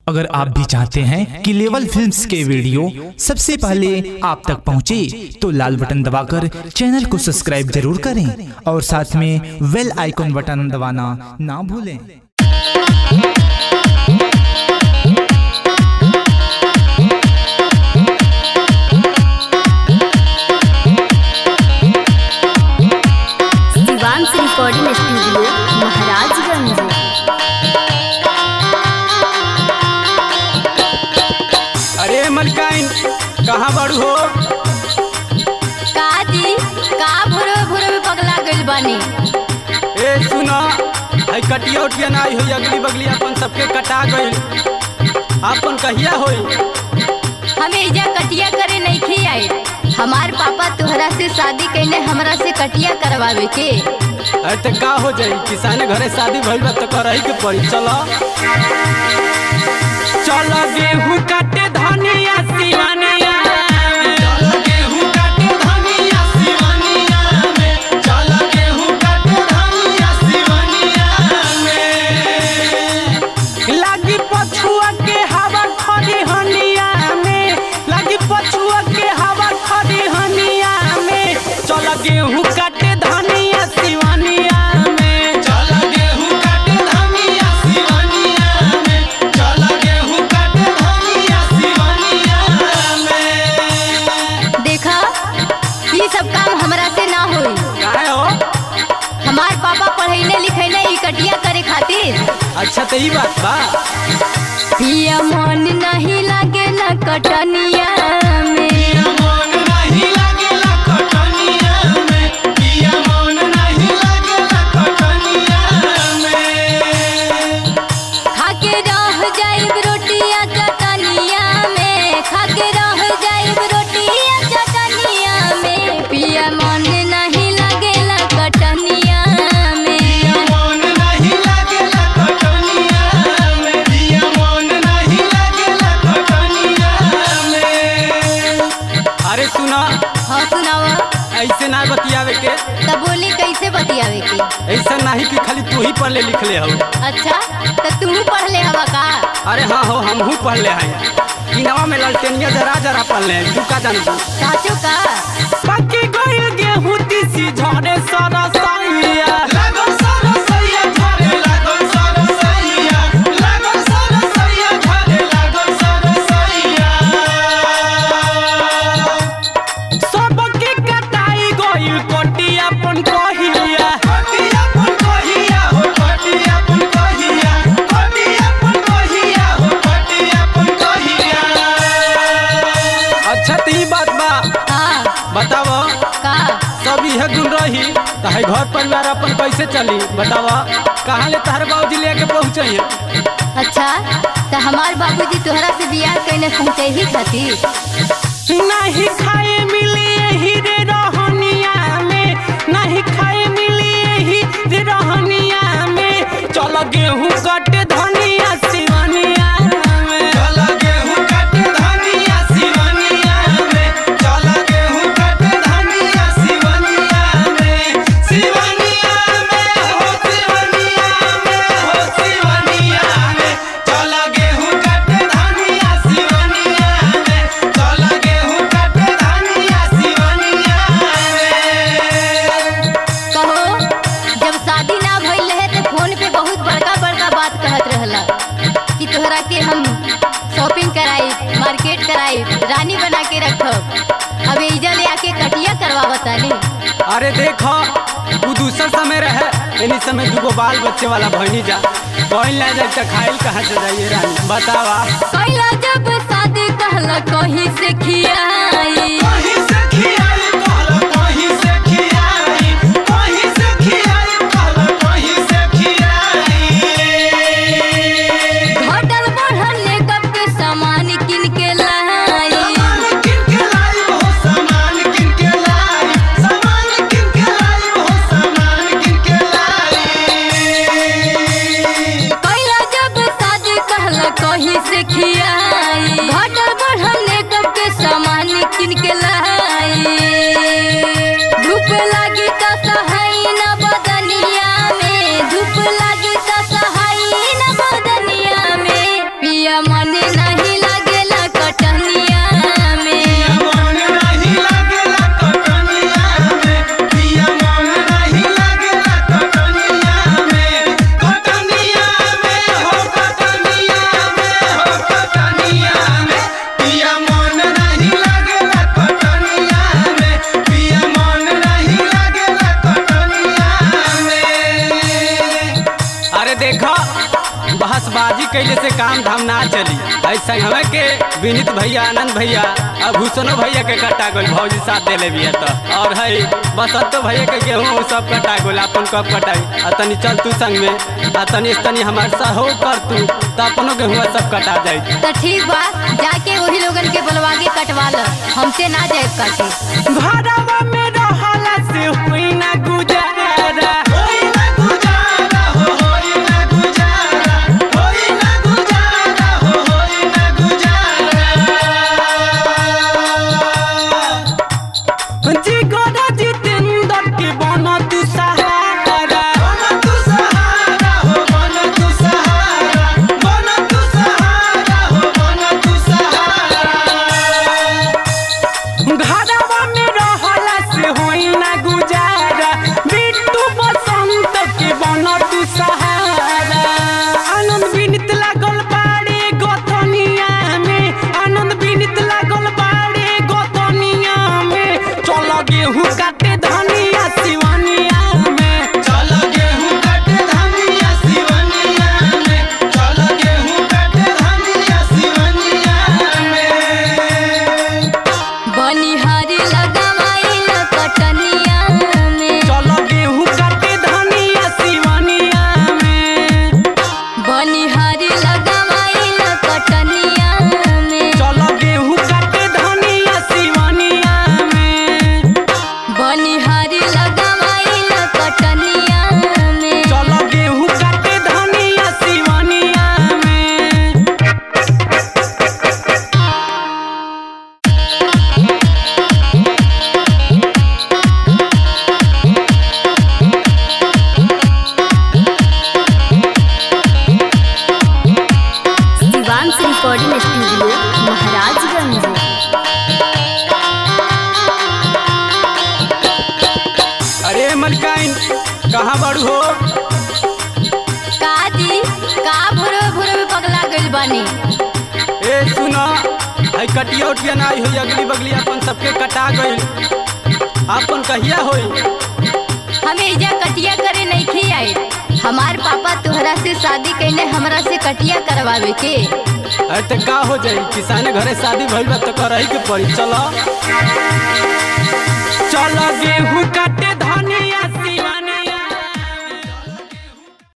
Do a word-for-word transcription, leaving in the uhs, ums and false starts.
अगर आप भी चाहते हैं कि लेवल फिल्म्स के वीडियो सबसे पहले आप तक पहुंचे, तो लाल बटन दबाकर चैनल को सब्सक्राइब जरूर करें और साथ में बेल आइकन बटन दबाना ना भूलें। Shivansh recording studio Maharajganj. अरे मलकाइन कहाँ बड़ू हो? का जी का भोरे भोरे में पगला गइल बानी। ए सुना, आई कटिया उटिया ना आई हुई, अगली बगली अपन सबके कटा गइल। अपन कहिया होई? हमें इजा कटिया करे नहीं खे आए। हमार पापा तोहरा से शादी कैले हमरा से कटिया करवावे के। अरे तो का हो जाई, किसान घरे शादी भइल बा तो करही के पड़ी। चलो चलो गेहूं काटे धनिया सिवानिया में, चलो गेहूं काटे धनिया सिवानिया में, चलो गेहूं काटे धनिया सिवानिया में। लागी पछुआ के हवा खड़ी हनिया में, लागी पछुआ के हवा खड़ी हनिया में, चलो गेहूं काटे धनिया सिवानिया में, चलो गेहूं काटे धनिया सिवानिया में, चलो गेहूं काटे धनिया सिवानिया में। देखा ये सब काम हमरा से ना होई। काहे हो? हमार पापा पढ़ैले लिखैले ई कटिया करे खातिर। अच्छा तो ई बात बा। पिया मन नहीं लागे ना कटनिया में, पिया मन नहीं लागेला कटनिया में, पिया मन नहीं लागेला कटनिया में। खाके रह जाइब रोटिया चटनिया में, खाके रह जाइब रोटिया चटनिया में। पिया मन नहीं लागेला कटनिया में, पिया मन नहीं लागेला कटनिया में, पिया मन नहीं लागेला कटनिया में। अरे सुना, हाँ सुनावा। ऐसे ना बतियावे के। तब बोली कैसे बतियावे के? ऐसा नहीं कि खाली तू ही पढ़ ले लिख ले हो। अच्छा तो तू पढ़ ले हवा का? अरे हाँ हो, हम हूँ पढ़ ले हैं। इनवा में ललटेनिया जरा जरा पढ़ ले, तू का जान तू? साचो का? पक्की गोइल गेहूं तीसी झड़े सारा साइया, लागो सारा साइया झड़े, लागो सारा साइया, लागो सारा साइया झड़े, लागो सारा साइया। सबके कटाई गोइल कोटिया पन कहिया, कोटिया पन कहिया हो, कोटिया पन कहिया, कोटिया पन कहिया हो, कोटिया पन कहिया। अच्छा तो ई बात बा। हाँ बताओ का? सब यह गुण रही तो है घर परिवार अपन कैसे चली? बताओ कहाँ ले तार बाबूजी लेके पहुँचे? अच्छा तो हमार बाबूजी तोहरा से बियाह कैले पहुँचे ही खातिर। नहीं खाए मिली यही रे रहनिया में, नहीं खाए मिली यही रे रहनिया में, चलो गेहूं काटे धनिया सिवानिया में, चलो गेहूं काटे धनिया सिवानिया में, चलो गेहूं काटे धनिया सिवानिया में, सिवानिया में हो, सिवानिया में हो, सिवानिया में, चलो गेहूं काटे धनिया सिवानिया में, चलो गेहूं काटे धनिया सिवानिया में। कहो जब शादी ना भइल रहे तो फोन पे बहुत बड़का बड़का बात कहत रहला कि तोहरा के हम शॉपिंग कराई, मार्केट कराई, रानी बना के रखब। अब इजा ले आके कटिया करवावता नहीं। अरे देखो वो दूसरा समय रहे, इन्हीं समय दुगो बाल बच्चे वाला भइनी जा, कहीं ले जाए तो खाइल कहाँ से जाइए रानी? बतावा। कैला जब शादी कहला कहीं से खियाई, कहीं से खियाई कहला, कहीं से खियाई, कहीं से खियाई कहला, कहीं से खियाई। घटल बढ़ल मेकअप के सामान किन के लाई, सामान किन के लाई हो, सामान किन के लाई, सामान किन के लाई हो, सामान किन के लाई। कैला जब शादी कहला कहीं से खियाई, घटल बढ़ल मेकअप के सामान किन के लाई। धूप लागी त सहाई न बदनिया में, धूप लागी त सहाई न बदनिया में। पिया मन नहीं लागेला कटनिया में मन नहीं लागेला कटनिया में पिया मन नहीं लागेला कटनिया में कटनिया में हो कटनिया में हो कटनिया में पिया मन नहीं लागेला कटनिया में पिया मन नहीं लागेला कटनिया में। अरे देखो बहसबाजी कैले से काम धाम ना चली। ऐसा हमें के विनीत भैया आनंद भैया अब भूषणो भैया के कटा गोल भौजी साथ दे ले भी तो और है बसंतो भैया के गेहूँ सब कटा गोल अपन कब कटाई आ तनी चल तू संग में आ तनी तनी हमारे सहयोग कर तू तो अपनों गेहूँ सब कटा जाए। तो ठीक बा जाके वही लोगन के बुलवा के कटवा लो हमसे ना जाए काटे। घरवा में रहला से हुई ना गुजारा होई ना गुजारा हो होई ना गुजारा होई ना गुजारा हो होई ना गुजारा जिगरा जितेंद्र के बना तू सहारा बना तू सहारा हो बना तू सहारा बना तू सहारा हो बना तू सहारा। घरवा में रहला से होई ना गुजारा बिट्टू बसंत के बना तू सहारा। आनंद विनीत लागल बाड़े गोतनिया में आनंद विनीत लागल बाड़े गोतनिया में चल गेहूँ काटे धनिया सिवनिया में चल गेहूँ काटे धनिया सिवनिया में चल गेहूँ काटे धनिया सिवनिया में बनिहारी लगवाइल कटनिया में चल गेहूँ काटे धनिया सिवनिया में बनिहारी लगवाइल कटनिया में चल गेहूँ काटे धनिया सिवनिया में बनिहारी लगवाइल कटनिया में चल गेहूँ काटे धनिया सिवनिया में। Shivansh recording studio Maharajganj. अरे मलकाइन कहाँ बाड़ू हो? का जी का भुरो भुरो में पगला गइल बानी। ए सुना आई कटिया उटिया ना आई हुई अगली बगली अपन सबके कटा गई अपन कहिया होई? हमें एजा कटिया करे नहीं खे आए। हमार पापा तोहरा से शादी कैले हमरा से कटिया करवावे के। अरे तो का हो जाई किसाने घरे शादी भइल बा तो करही के पड़ी। चलो